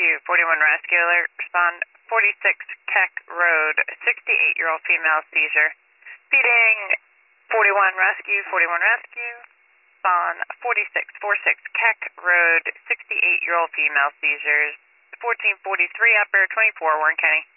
Rescue, 41 Rescue Alert, respond 46 Keck Road, 68-year-old female seizure. Feeding 41 Rescue, 41 Rescue, respond 46 Keck Road, 68-year-old female seizures. 1443 Upper, 24 Warren County.